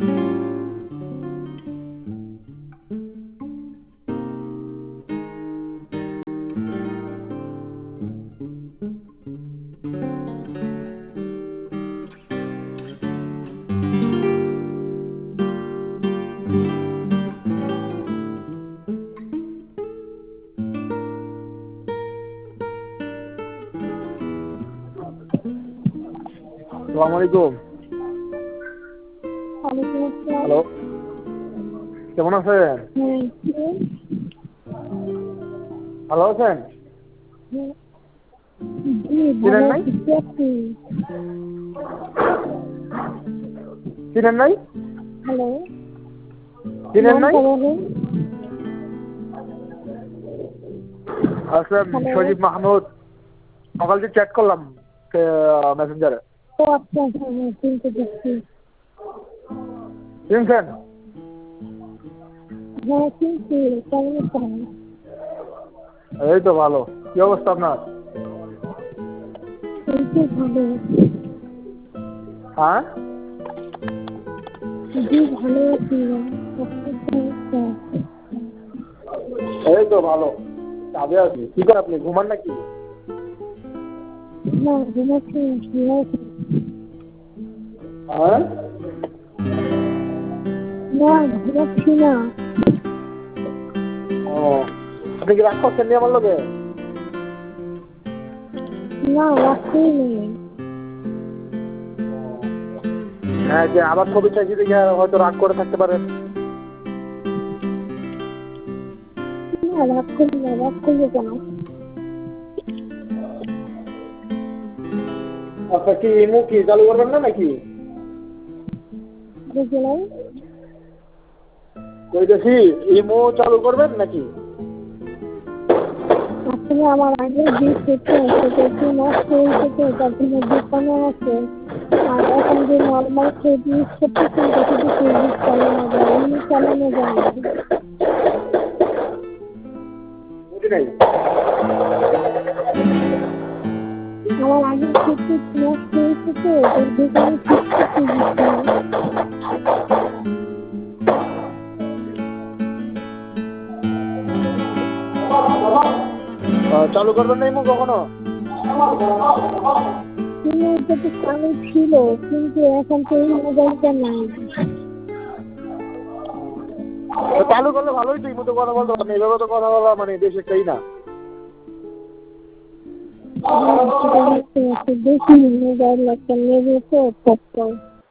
আসসালামু আলাইকুম। হ্যালো, কেমন আছেন? ভালো আছেন? চিনেন নাই? চিনেন নাই? হ্যালো, চিনেন নাই? আসলাম শরীফ মাহমুদ। সকাল থেকে চ্যাট করলাম মেসেঞ্জারে। ও আচ্ছা, চিনতে দেখছি। চিনছেন? হ্যাঁ চিনছি। কেমন আছেন? এই তো ভালো। কি অবস্থা আপনার? এই তো ভালো। হ্যাঁ, জি ভালো আছি। এই তো ভালো। কাজে আছি। কি করেন আপনি? ঘুমান নাকি? না ঘুমাচ্ছি না। হ্যাঁ, না ঘুমাচ্ছি না। ও, আপনি কি রাগ করছেন নি আমার লোকে? না রাখতেই নেই। হ্যাঁ, যে আবার ছবি চাইছি দেখে হয়তো রাগ করে থাকতে পারেন। না রাগ করি না, রাগ করবো কেন? আচ্ছা, কি ইমো কি চালু করবেন না নাকি? বুঝলেন? বলতেছি ইমো চালু করবেন নাকি? আসলে আমার আগের দিক থেকে সেটা একটু নষ্ট হয়েছে তো, তার জন্য দোকানে আছে। আর এখন যে নর্মাল ফেস ইউজ করতেছি এটা শুধু ফেসবুক চালানো যায়, এমনি চালানো যায় না। বুঝি নাই। আমার আগের থেকে নষ্ট হয়েছে তো, তার দোকানে ঠিক করতে দিচ্ছি। চালু করবেন না ইমো কখনো? এটা তো চালু ছিল, কিন্তু এখন তো এই মোবাইলটা নাই। চালু করলে ভালোই তো, ইমো তো কথা বলতে পারেন। এইভাবে তো কথা বলা মানে বেশ একটাই না। দেখি মোবাইল একটা নেবে তো